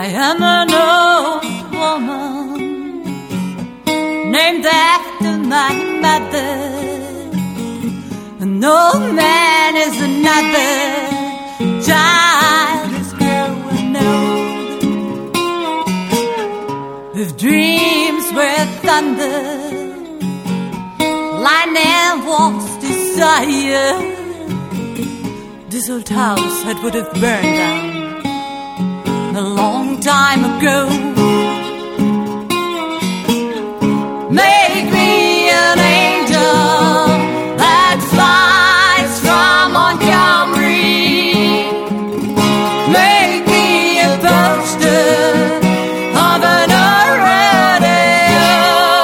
I am an old woman named after my mother. An old man is another child is growing old. With dreams were thunder, lightning walks desire, this old house that would have burned down a long time ago. Make me an angel that flies from Montgomery. Make me a poster of an radio.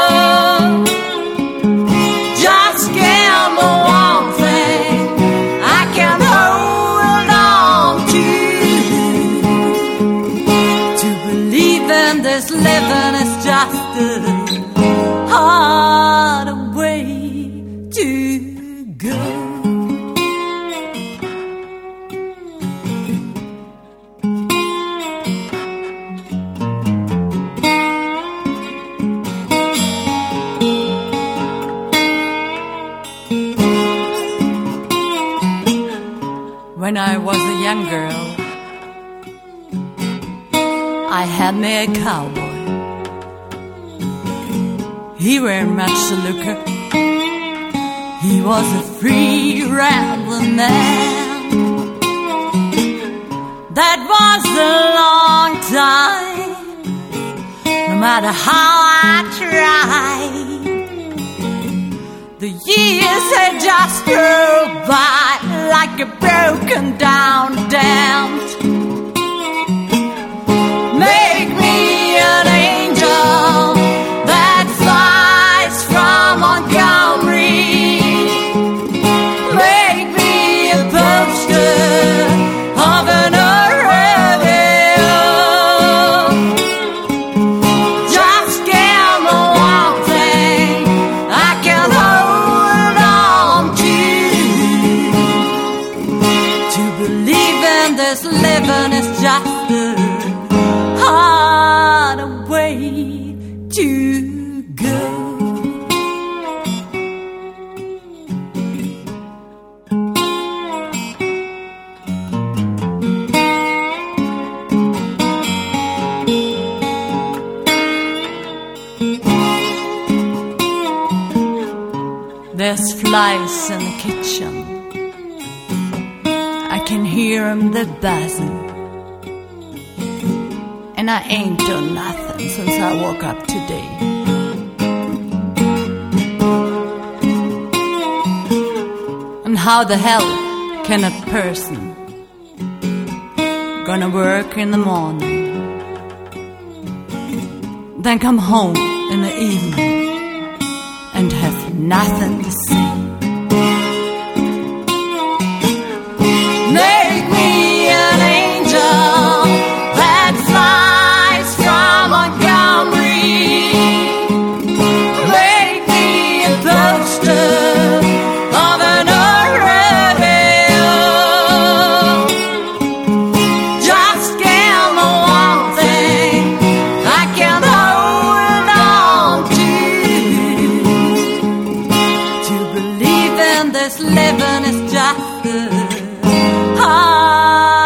Just give me one thing I can hold on to. To believe in this living is just a hard way to go. When I was a young girl, I had me a cowboy. He very much a looker. He was a free rambling man. That was a long time. No matter how I tried, the years had just rolled by like a broken down dance. Make me an angel that flies from Montgomery. Make me a poster of an radio. Just give me one thing I can hold on to. To believe in this living is just a hard way to go. There's flies in the kitchen. I can hear 'em, they're buzzing. And I ain't done nothing since I woke up today. And how the hell can a person gonna work in the morning, then come home in the evening and have nothing to say? Make me an angel that flies from Montgomery. Make me a poster of an radio. Just give me one thing I can hold on to. To believe in this living is just a hard